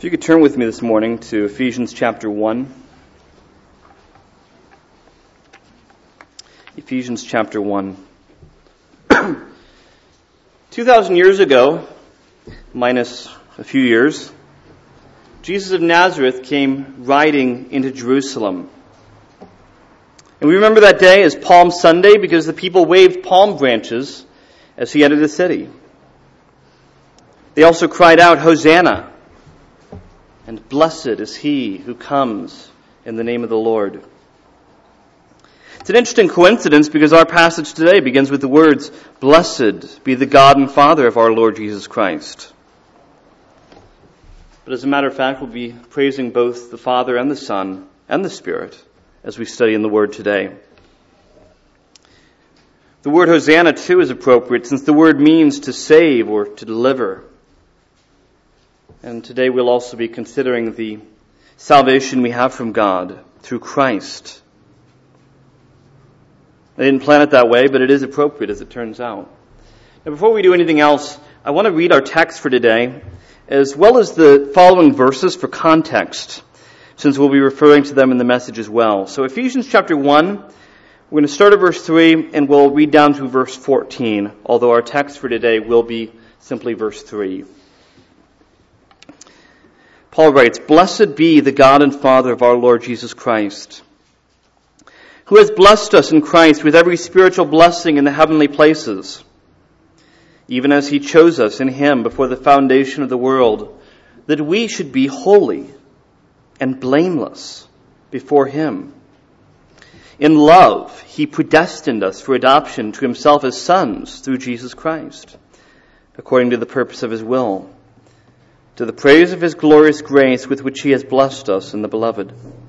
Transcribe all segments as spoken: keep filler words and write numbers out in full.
If you could turn with me this morning to Ephesians chapter one. Ephesians chapter one. Two thousand years ago, minus a few years, Jesus of Nazareth came riding into Jerusalem. And we remember that day as Palm Sunday because the people waved palm branches as he entered the city. They also cried out, "Hosanna!" and "Blessed is he who comes in the name of the Lord." It's an interesting coincidence because our passage today begins with the words, "Blessed be the God and Father of our Lord Jesus Christ." But as a matter of fact, we'll be praising both the Father and the Son and the Spirit as we study in the Word today. The word Hosanna, too, is appropriate since the word means to save or to deliver. And today we'll also be considering the salvation we have from God through Christ. I didn't plan it that way, but it is appropriate as it turns out. Now, before we do anything else, I want to read our text for today, as well as the following verses for context, since we'll be referring to them in the message as well. So Ephesians chapter one, we're going to start at verse three, and we'll read down to verse fourteen, although our text for today will be simply verse three. Paul writes, "Blessed be the God and Father of our Lord Jesus Christ, who has blessed us in Christ with every spiritual blessing in the heavenly places, even as he chose us in him before the foundation of the world, that we should be holy and blameless before him. In love, he predestined us for adoption to himself as sons through Jesus Christ, according to the purpose of his will, to the praise of his glorious grace with which he has blessed us in the Beloved.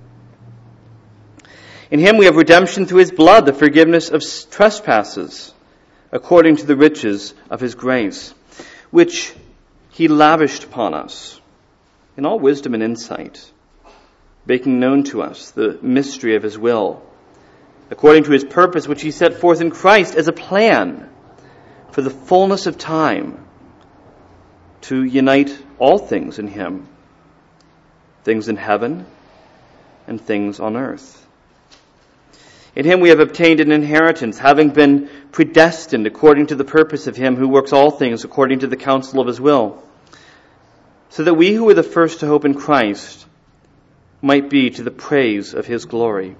In him we have redemption through his blood, the forgiveness of trespasses, according to the riches of his grace, which he lavished upon us in all wisdom and insight, making known to us the mystery of his will, according to his purpose, which he set forth in Christ as a plan for the fullness of time, to unite all things in him, things in heaven and things on earth. In him we have obtained an inheritance, having been predestined according to the purpose of him who works all things according to the counsel of his will, so that we who were the first to hope in Christ might be to the praise of his glory.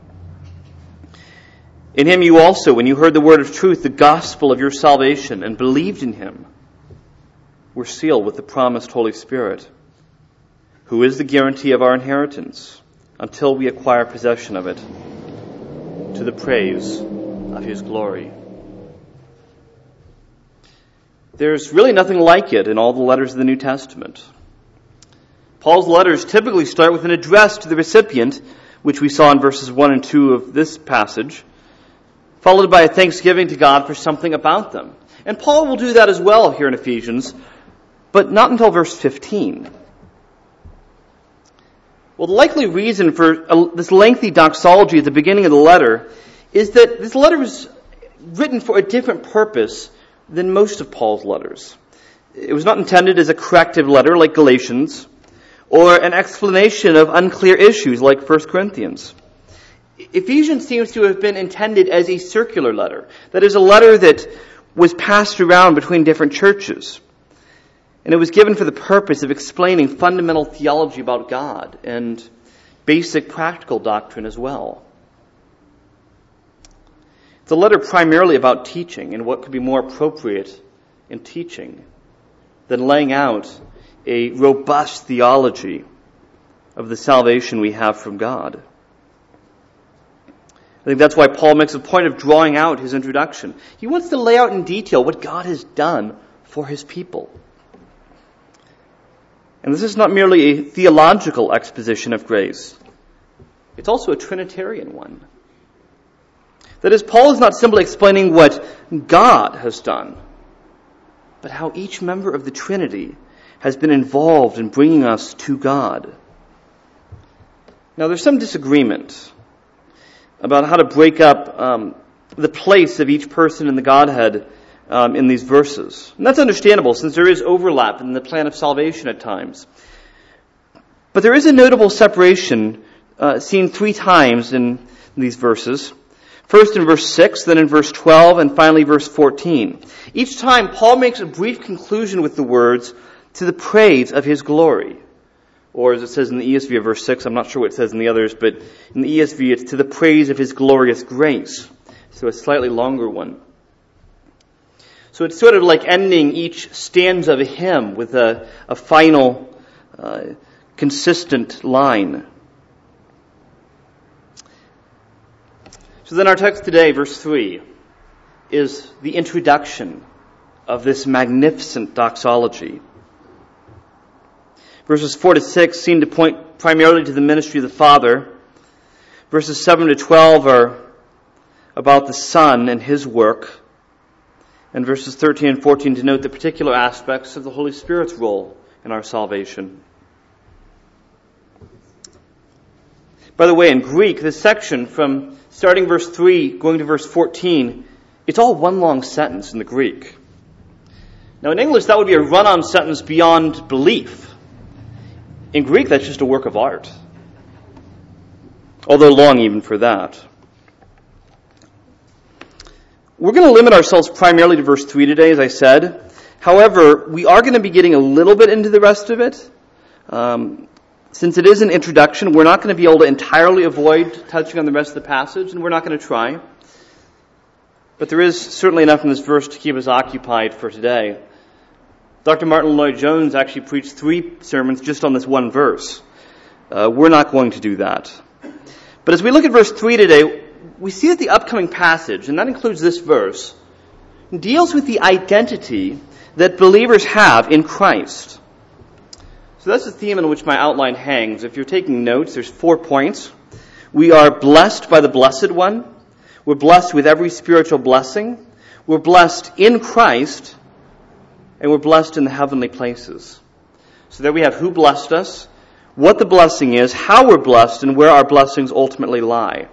In him you also, when you heard the word of truth, the gospel of your salvation, and believed in him, were sealed with the promised Holy Spirit, who is the guarantee of our inheritance until we acquire possession of it, to the praise of his glory. There's really nothing like it in all the letters of the New Testament. Paul's letters typically start with an address to the recipient, which we saw in verses one and two of this passage, followed by a thanksgiving to God for something about them. And Paul will do that as well here in Ephesians, but not until verse fifteen. Well, the likely reason for this lengthy doxology at the beginning of the letter is that this letter was written for a different purpose than most of Paul's letters. It was not intended as a corrective letter like Galatians, or an explanation of unclear issues like First Corinthians. Ephesians seems to have been intended as a circular letter. That is, a letter that was passed around between different churches. And it was given for the purpose of explaining fundamental theology about God and basic practical doctrine as well. It's a letter primarily about teaching and what could be more appropriate in teaching than laying out a robust theology of the salvation we have from God. I think that's why Paul makes a point of drawing out his introduction. He wants to lay out in detail what God has done for his people. And this is not merely a theological exposition of grace. It's also a Trinitarian one. That is, Paul is not simply explaining what God has done, but how each member of the Trinity has been involved in bringing us to God. Now, there's some disagreement about how to break up um, the place of each person in the Godhead um, in these verses. And that's understandable since there is overlap in the plan of salvation at times. But there is a notable separation uh, seen three times in these verses. First in verse six, then in verse twelve, and finally verse fourteen. Each time, Paul makes a brief conclusion with the words, to the praise of his glory. Or as it says in the E S V of verse six, I'm not sure what it says in the others, but in the E S V it's to the praise of his glorious grace. So a slightly longer one. So it's sort of like ending each stanza of a hymn with a, a final, uh, consistent line. So then our text today, verse three, is the introduction of this magnificent doxology. Verses four to six seem to point primarily to the ministry of the Father. Verses seven to twelve are about the Son and his work. And verses thirteen and fourteen denote the particular aspects of the Holy Spirit's role in our salvation. By the way, in Greek, this section from starting verse three, going to verse fourteen, it's all one long sentence in the Greek. Now in English, that would be a run-on sentence beyond belief. In Greek, that's just a work of art. Although long even for that. We're going to limit ourselves primarily to verse three today, as I said. However, we are going to be getting a little bit into the rest of it. Um, since it is an introduction, we're not going to be able to entirely avoid touching on the rest of the passage, and we're not going to try. But there is certainly enough in this verse to keep us occupied for today. Doctor Martin Lloyd-Jones actually preached three sermons just on this one verse. Uh, we're not going to do that. But as we look at verse three today, we see that the upcoming passage, and that includes this verse, deals with the identity that believers have in Christ. So that's the theme on which my outline hangs. If you're taking notes, there's four points. We are blessed by the Blessed One. We're blessed with every spiritual blessing. We're blessed in Christ. And we're blessed in the heavenly places. So there we have who blessed us, what the blessing is, how we're blessed, and where our blessings ultimately lie.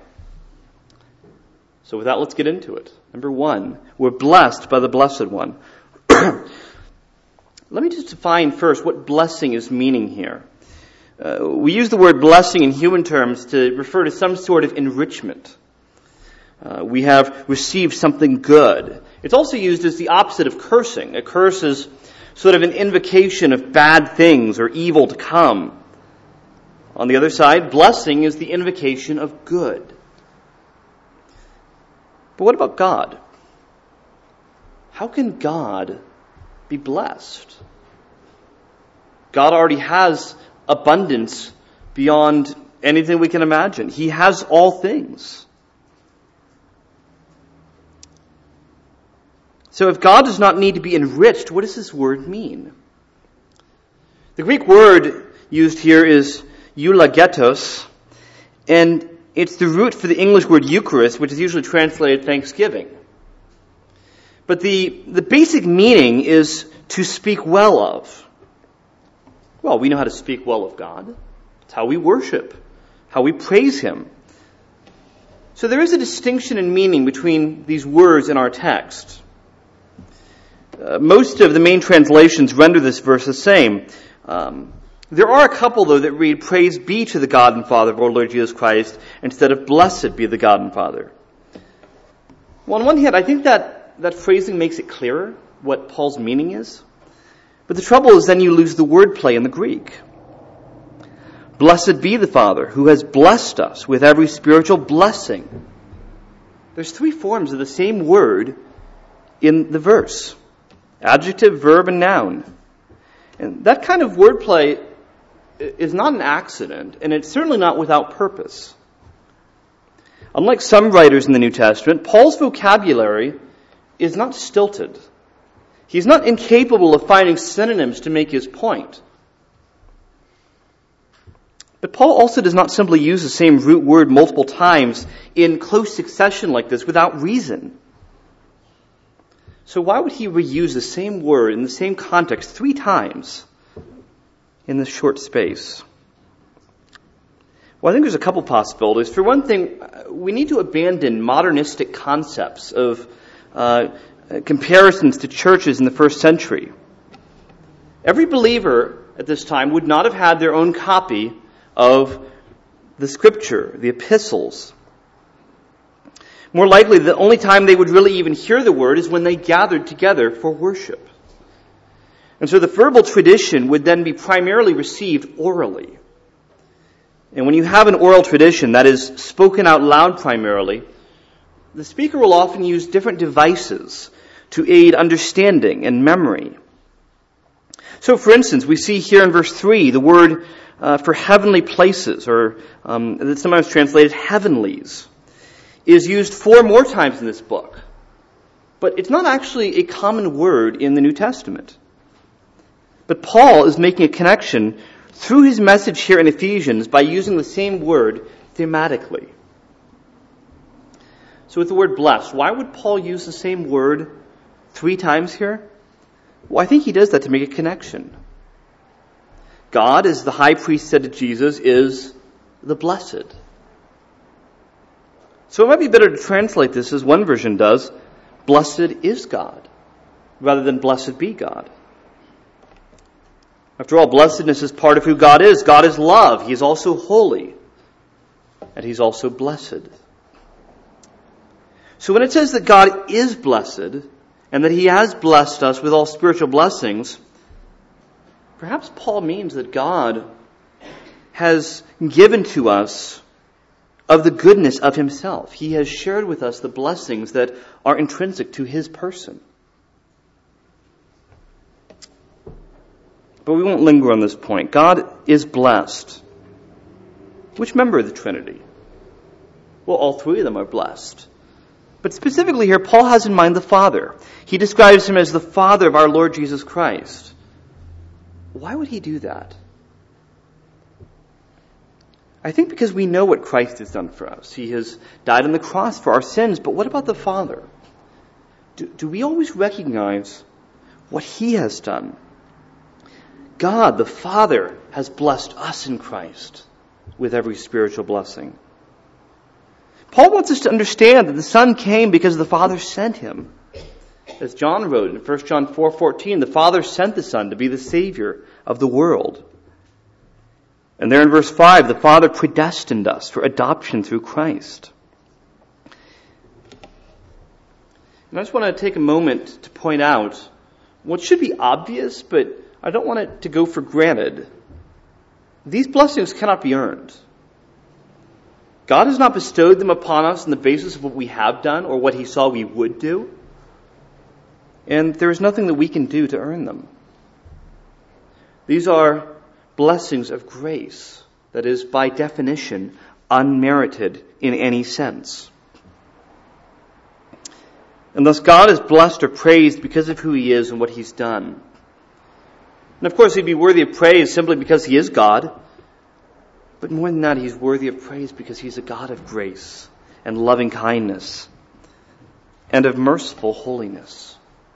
So with that, let's get into it. Number one, we're blessed by the Blessed One. Let me just define first what blessing is meaning here. Uh, we use the word blessing in human terms to refer to some sort of enrichment. Uh, we have received something good. It's also used as the opposite of cursing. A curse is sort of an invocation of bad things or evil to come. On the other side, blessing is the invocation of good. But what about God? How can God be blessed? God already has abundance beyond anything we can imagine. He has all things. So if God does not need to be enriched, what does this word mean? The Greek word used here is eulogetos, and it's the root for the English word Eucharist, which is usually translated thanksgiving. But the, the basic meaning is to speak well of. Well, we know how to speak well of God. It's how we worship, how we praise Him. So there is a distinction in meaning between these words in our text. Uh, most of the main translations render this verse the same. Um, there are a couple, though, that read, "Praise be to the God and Father of our Lord Jesus Christ," instead of "Blessed be the God and Father." Well, on one hand, I think that, that phrasing makes it clearer what Paul's meaning is. But the trouble is then you lose the wordplay in the Greek. Blessed be the Father who has blessed us with every spiritual blessing. There's three forms of the same word in the verse. Adjective, verb, and noun. And that kind of wordplay is not an accident, and it's certainly not without purpose. Unlike some writers in the New Testament, Paul's vocabulary is not stilted. He's not incapable of finding synonyms to make his point. But Paul also does not simply use the same root word multiple times in close succession like this without reason. So why would he reuse the same word in the same context three times in this short space? Well, I think there's a couple possibilities. For one thing, we need to abandon modernistic concepts of uh, comparisons to churches in the first century. Every believer, at this time would not have had their own copy of the Scripture, the epistles. More likely, the only time they would really even hear the Word is when they gathered together for worship. And so the verbal tradition would then be primarily received orally. And when you have an oral tradition that is spoken out loud primarily, the speaker will often use different devices to aid understanding and memory. So, for instance, we see here in verse three the word uh, for heavenly places, or um, it's sometimes translated heavenlies, is used four more times in this book. But it's not actually a common word in the New Testament. But Paul is making a connection through his message here in Ephesians by using the same word thematically. So with the word blessed, why would Paul use the same word three times here? Well, I think he does that to make a connection. God, as the high priest said to Jesus, is the blessed. So it might be better to translate this as one version does, blessed is God, rather than blessed be God. After all, blessedness is part of who God is. God is love. He is also holy. And He's also blessed. So when it says that God is blessed, and that He has blessed us with all spiritual blessings, perhaps Paul means that God has given to us of the goodness of Himself. He has shared with us the blessings that are intrinsic to His person. But we won't linger on this point. God is blessed. Which member of the Trinity? Well, all three of them are blessed. But specifically here, Paul has in mind the Father. He describes Him as the Father of our Lord Jesus Christ. Why would He do that? I think because we know what Christ has done for us. He has died on the cross for our sins. But what about the Father? Do, do we always recognize what He has done? God, the Father, has blessed us in Christ with every spiritual blessing. Paul wants us to understand that the Son came because the Father sent Him. As John wrote in First John four fourteen, the Father sent the Son to be the Savior of the world. And there in verse five, the Father predestined us for adoption through Christ. And I just want to take a moment to point out what should be obvious, but I don't want it to go for granted. These blessings cannot be earned. God has not bestowed them upon us on the basis of what we have done or what He saw we would do. And there is nothing that we can do to earn them. These are blessings of grace, that is, by definition, unmerited in any sense. And thus God is blessed or praised because of who He is and what He's done. And of course, He'd be worthy of praise simply because He is God. But more than that, He's worthy of praise because He's a God of grace and loving kindness and of merciful holiness.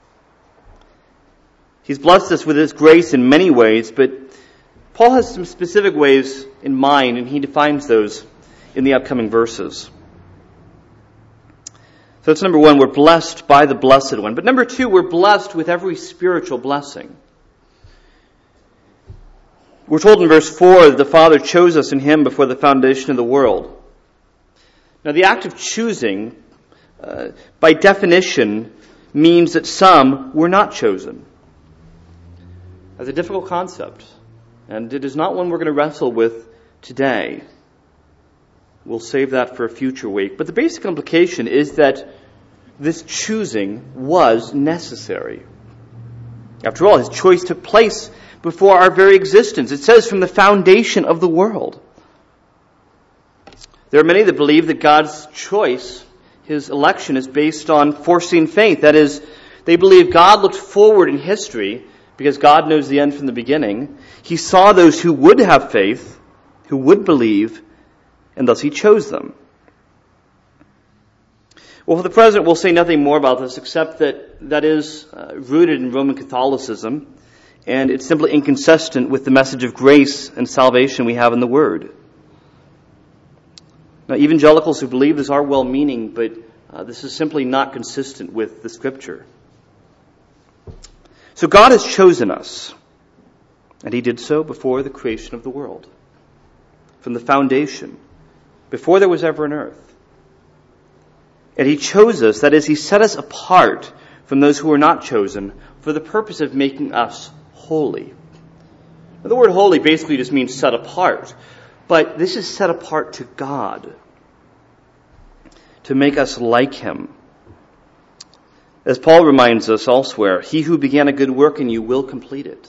He's blessed us with His grace in many ways, but Paul has some specific ways in mind, and he defines those in the upcoming verses. So that's number one, we're blessed by the Blessed One. But number two, we're blessed with every spiritual blessing. We're told in verse four that the Father chose us in Him before the foundation of the world. Now the act of choosing, uh, by definition, means that some were not chosen. That's a difficult concept, and it is not one we're going to wrestle with today. We'll save that for a future week. But the basic implication is that this choosing was necessary. After all, His choice took place before our very existence. It says from the foundation of the world. There are many that believe that God's choice, His election, is based on foreseen faith. That is, they believe God looked forward in history because God knows the end from the beginning. He saw those who would have faith, who would believe, and thus He chose them. Well, for the present, we'll say nothing more about this except that that is uh, rooted in Roman Catholicism, and it's simply inconsistent with the message of grace and salvation we have in the Word. Now, evangelicals who believe this are well-meaning, but uh, this is simply not consistent with the Scripture. So God has chosen us. And he did so before the creation of the world, from the foundation, before there was ever an earth. And he chose us, that is, he set us apart from those who were not chosen for the purpose of making us holy. Now, the word holy basically just means set apart, but this is set apart to God, to make us like him. As Paul reminds us elsewhere, he who began a good work in you will complete it.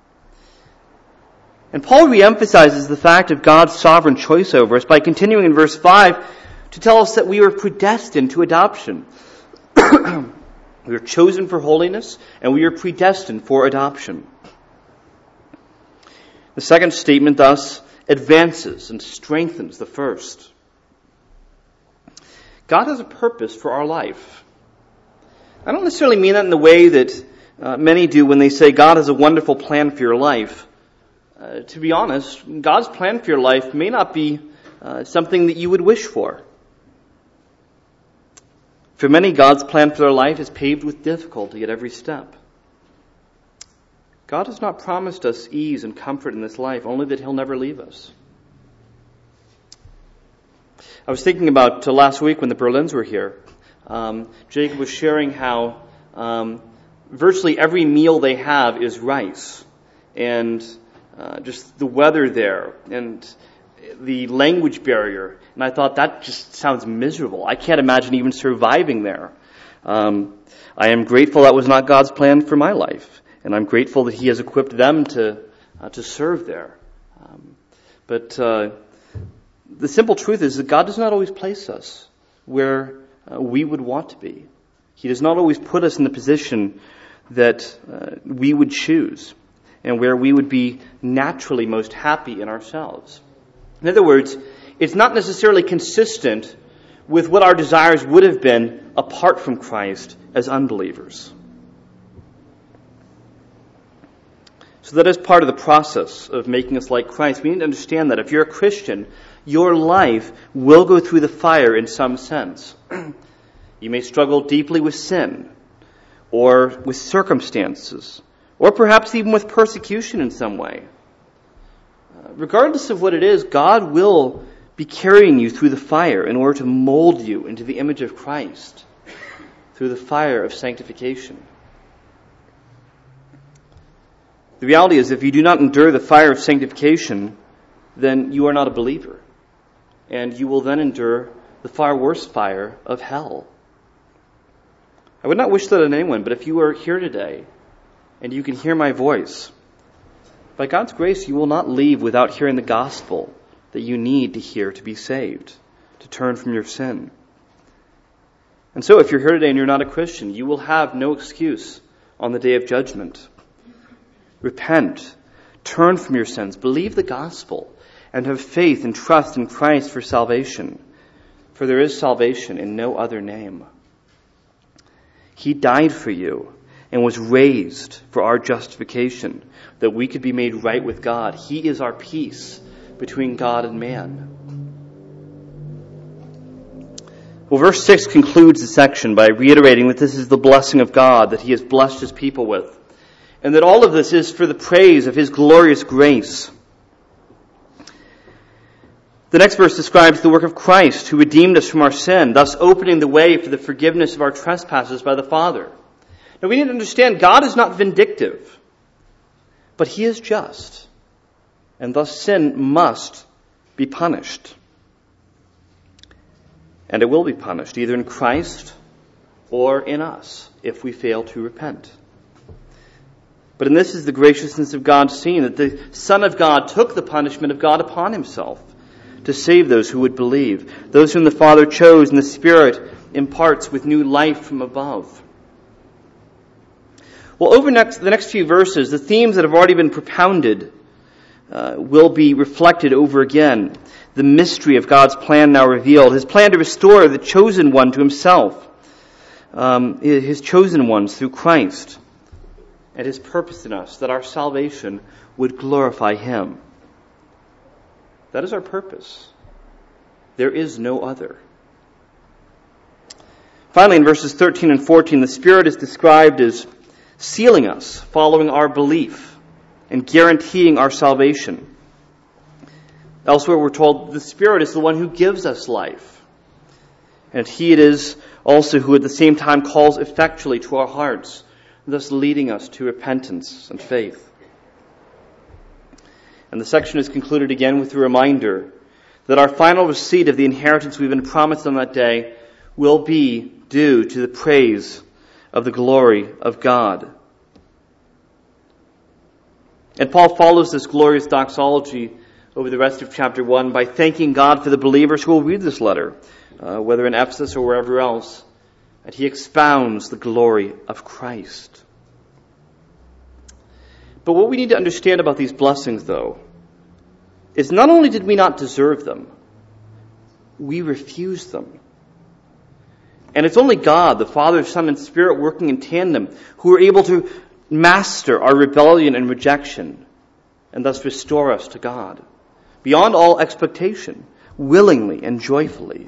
And Paul reemphasizes the fact of God's sovereign choice over us by continuing in verse five to tell us that we were predestined to adoption. We were chosen for holiness, and we are predestined for adoption. The second statement thus advances and strengthens the first. God has a purpose for our life. I don't necessarily mean that in the way that uh, many do when they say God has a wonderful plan for your life. Uh, to be honest, God's plan for your life may not be uh, something that you would wish for. For many, God's plan for their life is paved with difficulty at every step. God has not promised us ease and comfort in this life, only that he'll never leave us. I was thinking about uh, last week when the Berlins were here. Um, Jacob was sharing how um, virtually every meal they have is rice. And uh, just the weather there and the language barrier. And I thought, that just sounds miserable. I can't imagine even surviving there. Um, I am grateful that was not God's plan for my life. And I'm grateful that he has equipped them to uh, to serve there. Um, but uh, the simple truth is that God does not always place us where uh, we would want to be. He does not always put us in the position that uh, we would choose and where we would be naturally most happy in ourselves. In other words, it's not necessarily consistent with what our desires would have been apart from Christ as unbelievers. So that is part of the process of making us like Christ. We need to understand that if you're a Christian, your life will go through the fire in some sense. You may struggle deeply with sin, or with circumstances, or perhaps even with persecution in some way. Uh, regardless of what it is, God will be carrying you through the fire in order to mold you into the image of Christ through the fire of sanctification. The reality is, if you do not endure the fire of sanctification, then you are not a believer. And you will then endure the far worse fire of hell. I would not wish that on anyone, but if you are here today and you can hear my voice, by God's grace, you will not leave without hearing the gospel that you need to hear to be saved, to turn from your sin. And so if you're here today and you're not a Christian, you will have no excuse on the day of judgment. Repent, turn from your sins, believe the gospel, and have faith and trust in Christ for salvation. For there is salvation in no other name. He died for you and was raised for our justification, that we could be made right with God. He is our peace between God and man. Well, verse six concludes the section by reiterating that this is the blessing of God that he has blessed his people with, and that all of this is for the praise of his glorious grace. The next verse describes the work of Christ, who redeemed us from our sin, thus opening the way for the forgiveness of our trespasses by the Father. Now we need to understand, God is not vindictive, but he is just, and thus sin must be punished. And it will be punished, either in Christ or in us, if we fail to repent. But in this is the graciousness of God seen, that the Son of God took the punishment of God upon himself to save those who would believe, those whom the Father chose and the Spirit imparts with new life from above. Well, over next, the next few verses, the themes that have already been propounded uh, will be reflected over again. The mystery of God's plan now revealed, his plan to restore the chosen one to himself, um, his chosen ones through Christ, and his purpose in us, that our salvation would glorify him. That is our purpose. There is no other. Finally, in verses thirteen and fourteen, the Spirit is described as sealing us, following our belief and guaranteeing our salvation. Elsewhere we're told the Spirit is the one who gives us life. And He it is also who at the same time calls effectually to our hearts, thus leading us to repentance and faith. And the section is concluded again with a reminder that our final receipt of the inheritance we've been promised on that day will be due to the praise of the glory of God. And Paul follows this glorious doxology over the rest of chapter one by thanking God for the believers who will read this letter, uh, whether in Ephesus or wherever else, and he expounds the glory of Christ. But what we need to understand about these blessings, though, is not only did we not deserve them, we refused them. And it's only God, the Father, Son, and Spirit working in tandem, who are able to master our rebellion and rejection, and thus restore us to God, beyond all expectation, willingly and joyfully.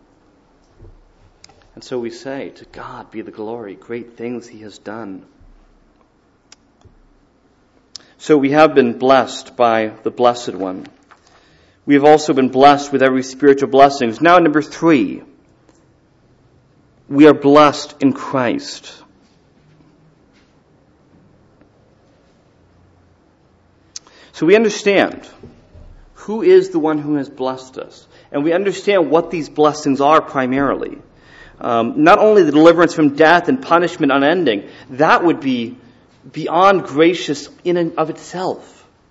And so we say, to God be the glory, great things He has done. So we have been blessed by the Blessed One. We have also been blessed with every spiritual blessing. Now, number three, we are blessed in Christ. So we understand who is the one who has blessed us. And we understand what these blessings are primarily. Um, not only the deliverance from death and punishment unending, that would be beyond gracious in and of itself.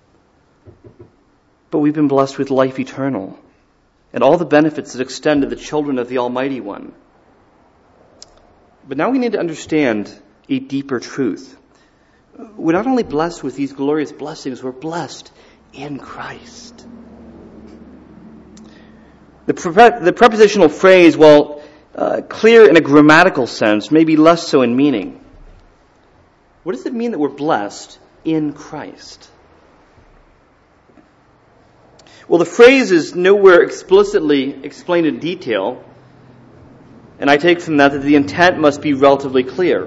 But we've been blessed with life eternal and all the benefits that extend to the children of the Almighty One. But now we need to understand a deeper truth. We're not only blessed with these glorious blessings, we're blessed in Christ. The, pre- the prepositional phrase, while uh, clear in a grammatical sense, maybe less so in meaning. What does it mean that we're blessed in Christ? Well, the phrase is nowhere explicitly explained in detail, and I take from that that the intent must be relatively clear.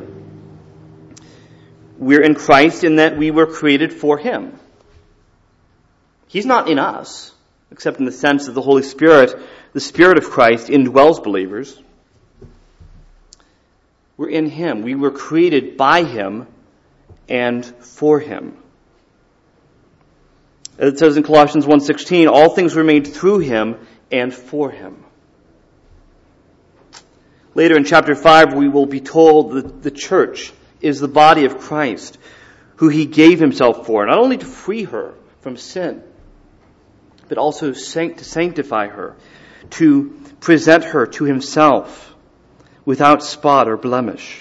We're in Christ in that we were created for Him. He's not in us, except in the sense that the Holy Spirit, the Spirit of Christ, indwells believers. We're in Him. We were created by Him and for Him. As it says in Colossians one sixteen, all things were made through Him and for Him. Later in chapter five, we will be told that the church is the body of Christ, who He gave Himself for, not only to free her from sin, but also to sanctify her, to present her to Himself without spot or blemish.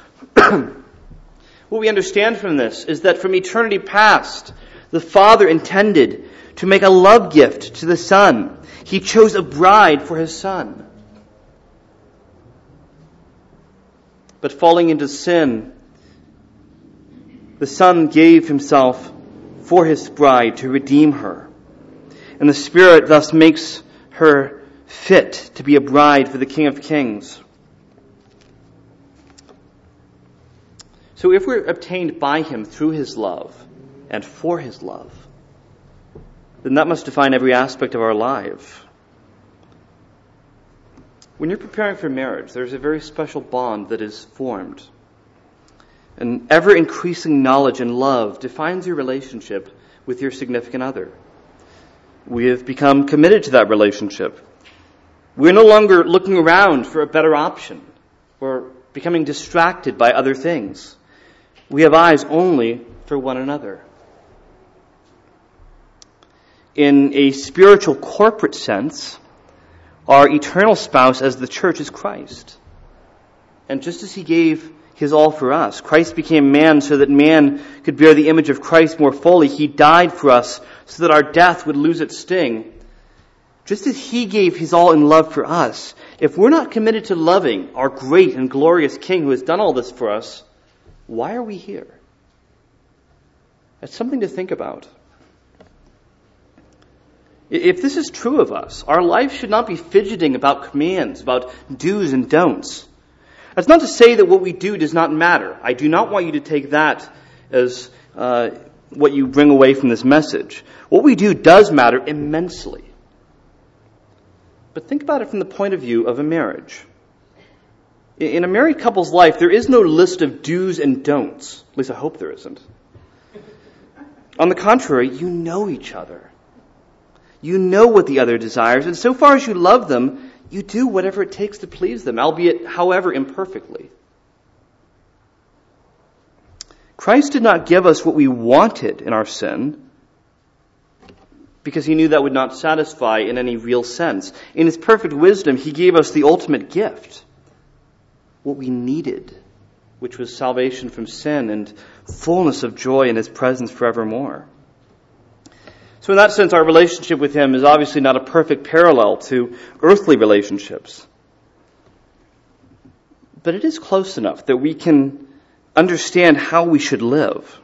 What we understand from this is that from eternity past, the Father intended to make a love gift to the Son. He chose a bride for His Son. But falling into sin, the Son gave Himself for His bride to redeem her. And the Spirit thus makes her fit to be a bride for the King of Kings. So if we're obtained by Him through His love and for His love, then that must define every aspect of our life. When you're preparing for marriage, there's a very special bond that is formed. An ever-increasing knowledge and love defines your relationship with your significant other. We have become committed to that relationship. We're no longer looking around for a better option or becoming distracted by other things. We have eyes only for one another. In a spiritual corporate sense, our eternal spouse as the church is Christ. And just as He gave His all for us, Christ became man so that man could bear the image of Christ more fully. He died for us so that our death would lose its sting. Just as He gave His all in love for us, if we're not committed to loving our great and glorious King who has done all this for us, why are we here? That's something to think about. If this is true of us, our life should not be fidgeting about commands, about do's and don'ts. That's not to say that what we do does not matter. I do not want you to take that as uh, what you bring away from this message. What we do does matter immensely. But think about it from the point of view of a marriage. In a married couple's life, there is no list of do's and don'ts. At least I hope there isn't. On the contrary, you know each other. You know what the other desires, and so far as you love them, you do whatever it takes to please them, albeit however imperfectly. Christ did not give us what we wanted in our sin because he knew that would not satisfy in any real sense. In his perfect wisdom, he gave us the ultimate gift, what we needed, which was salvation from sin and fullness of joy in his presence forevermore. So in that sense, our relationship with him is obviously not a perfect parallel to earthly relationships. But it is close enough that we can understand how we should live.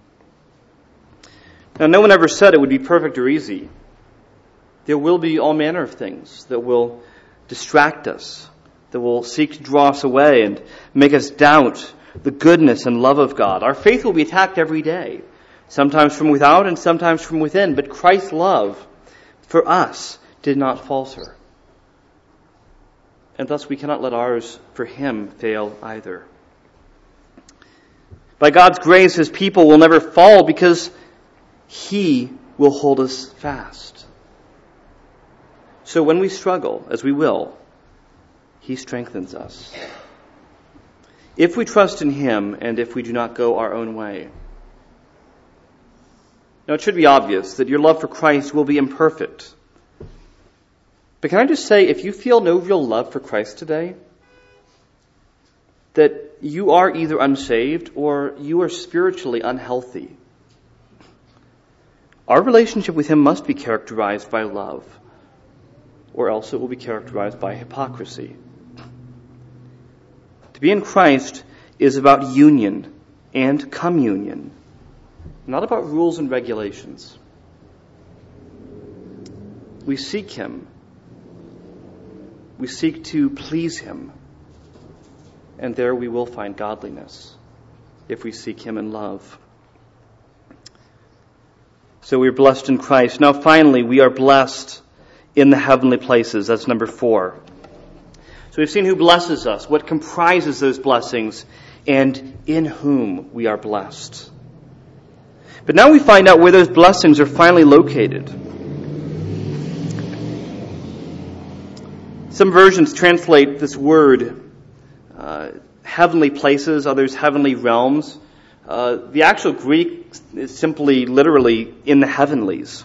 Now, no one ever said it would be perfect or easy. There will be all manner of things that will distract us, that will seek to draw us away and make us doubt the goodness and love of God. Our faith will be attacked every day, sometimes from without and sometimes from within, but Christ's love for us did not falter. And thus we cannot let ours for him fail either. By God's grace, his people will never fall because he will hold us fast. So when we struggle, as we will, he strengthens us. If we trust in him and if we do not go our own way. Now, it should be obvious that your love for Christ will be imperfect. But can I just say, if you feel no real love for Christ today, that you are either unsaved or you are spiritually unhealthy. Our relationship with him must be characterized by love, or else it will be characterized by hypocrisy. To be in Christ is about union and communion, not about rules and regulations. We seek him. We seek to please him. And there we will find godliness if we seek him in love. So we're blessed in Christ. Now finally, we are blessed in the heavenly places. That's number four. So we've seen who blesses us, what comprises those blessings, and in whom we are blessed. But now we find out where those blessings are finally located. Some versions translate this word uh, heavenly places, others heavenly realms. Uh, the actual Greek is simply, literally, in the heavenlies.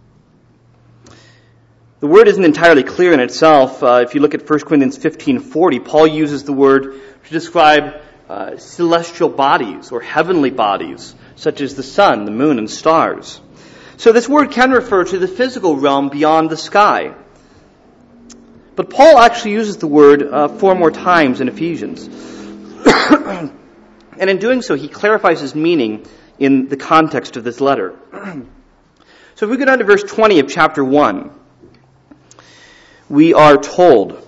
The word isn't entirely clear in itself. Uh, if you look at First Corinthians fifteen forty, Paul uses the word to describe uh, celestial bodies or heavenly bodies, such as the sun, the moon, and stars. So this word can refer to the physical realm beyond the sky. But Paul actually uses the word uh, four more times in Ephesians. And in doing so, he clarifies his meaning in the context of this letter. So if we go down to verse twenty of chapter one, we are told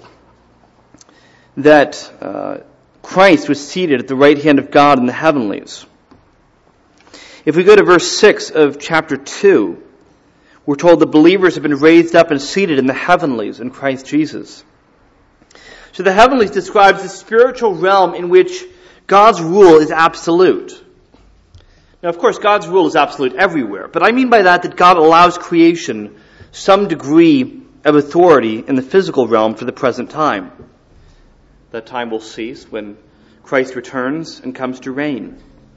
that uh, Christ was seated at the right hand of God in the heavenlies. If we go to verse six of chapter two, we're told the believers have been raised up and seated in the heavenlies in Christ Jesus. So the heavenlies describes the spiritual realm in which God's rule is absolute. Now, of course, God's rule is absolute everywhere, but I mean by that that God allows creation some degree of authority in the physical realm for the present time. That time will cease when Christ returns and comes to reign.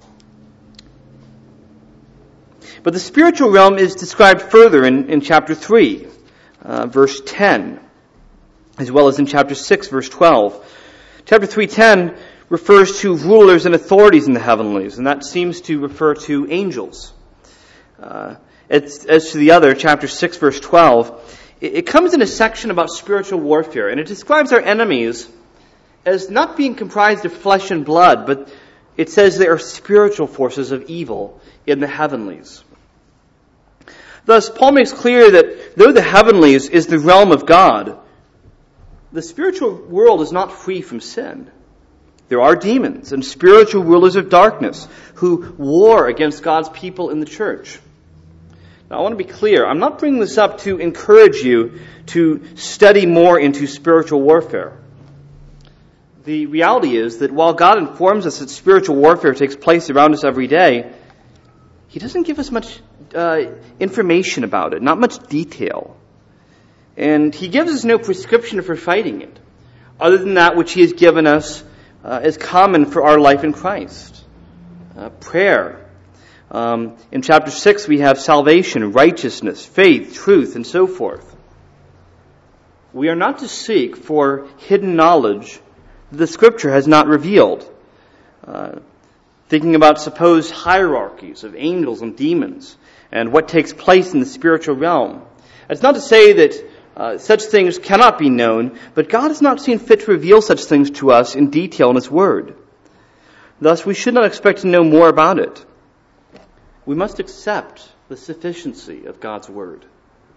But the spiritual realm is described further in, in chapter three, uh, verse ten, as well as in chapter six, verse twelve. Chapter three ten refers to rulers and authorities in the heavenlies, and that seems to refer to angels. Uh, as, as to the other, chapter six, verse twelve, it, it comes in a section about spiritual warfare, and it describes our enemies as not being comprised of flesh and blood, but it says they are spiritual forces of evil in the heavenlies. Thus, Paul makes clear that though the heavenlies is the realm of God, the spiritual world is not free from sin. There are demons and spiritual rulers of darkness who war against God's people in the church. Now, I want to be clear. I'm not bringing this up to encourage you to study more into spiritual warfare. The reality is that while God informs us that spiritual warfare takes place around us every day, He doesn't give us much uh, information about it, not much detail. And He gives us no prescription for fighting it, other than that which He has given us uh, as common for our life in Christ. Uh, prayer. Um, in chapter six, we have salvation, righteousness, faith, truth, and so forth. We are not to seek for hidden knowledge that the Scripture has not revealed. Uh, thinking about supposed hierarchies of angels and demons and what takes place in the spiritual realm. It's not to say that uh, such things cannot be known, but God has not seen fit to reveal such things to us in detail in His Word. Thus, we should not expect to know more about it. We must accept the sufficiency of God's Word.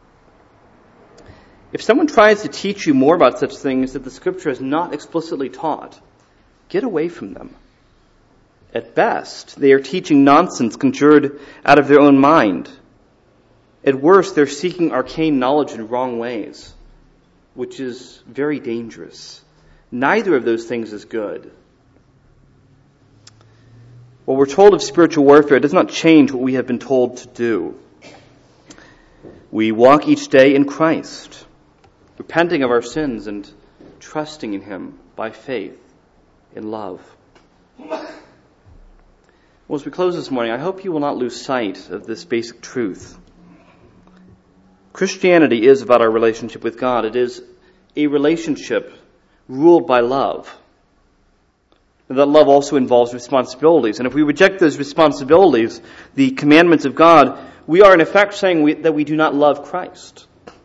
If someone tries to teach you more about such things that the Scripture has not explicitly taught, get away from them. At best, they are teaching nonsense conjured out of their own mind. At worst, they're seeking arcane knowledge in wrong ways, which is very dangerous. Neither of those things is good. What we're told of spiritual warfare does not change what we have been told to do. We walk each day in Christ, repenting of our sins and trusting in Him by faith in love. Well, as we close this morning, I hope you will not lose sight of this basic truth. Christianity is about our relationship with God. It is a relationship ruled by love. And that love also involves responsibilities. And if we reject those responsibilities, the commandments of God, we are in effect saying we, that we do not love Christ.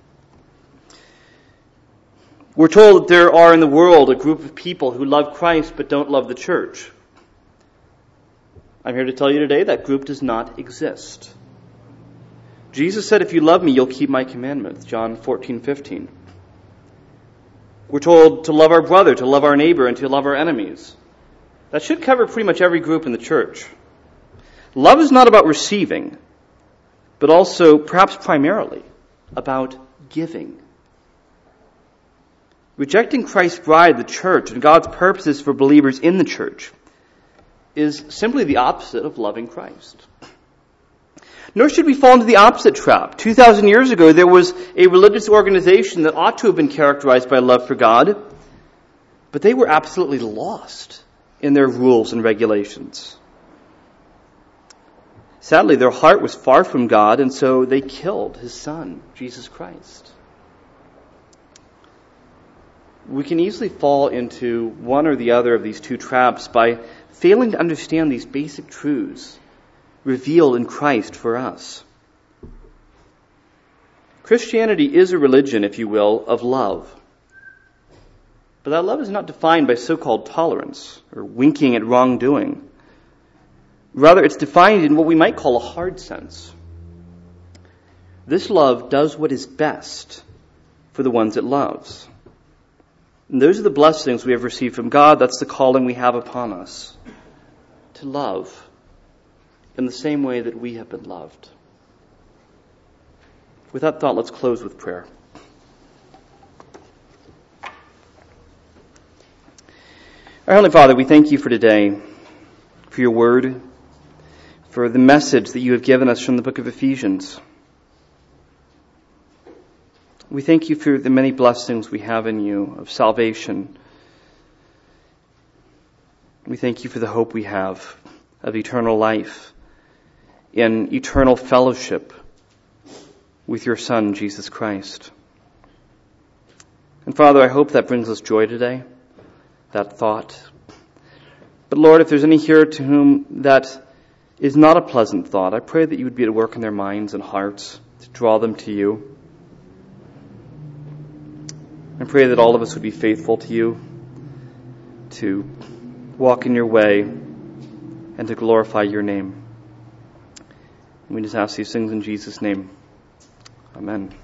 We're told that there are in the world a group of people who love Christ but don't love the church. I'm here to tell you today that group does not exist. Jesus said, if you love me, you'll keep my commandments. John fourteen fifteen. We're told to love our brother, to love our neighbor, and to love our enemies. That should cover pretty much every group in the church. Love is not about receiving, but also, perhaps primarily, about giving. Rejecting Christ's bride, the church, and God's purposes for believers in the church is simply the opposite of loving Christ. Nor should we fall into the opposite trap. Two thousand years ago, there was a religious organization that ought to have been characterized by love for God, but they were absolutely lost in their rules and regulations. Sadly, their heart was far from God, and so they killed His Son, Jesus Christ. We can easily fall into one or the other of these two traps by failing to understand these basic truths revealed in Christ for us. Christianity is a religion, if you will, of love. But that love is not defined by so-called tolerance or winking at wrongdoing. Rather, it's defined in what we might call a hard sense. This love does what is best for the ones it loves. And those are the blessings we have received from God. That's the calling we have upon us. To love in the same way that we have been loved. With that thought, let's close with prayer. Our Heavenly Father, we thank you for today, for your word, for the message that you have given us from the book of Ephesians. We thank you for the many blessings we have in you of salvation. We thank you for the hope we have of eternal life in eternal fellowship with your Son, Jesus Christ. And Father, I hope that brings us joy today, that thought. But Lord, if there's any here to whom that is not a pleasant thought, I pray that you would be at work in their minds and hearts to draw them to you. I pray that all of us would be faithful to you, to walk in your way, and to glorify your name. And we just ask these things in Jesus' name. Amen.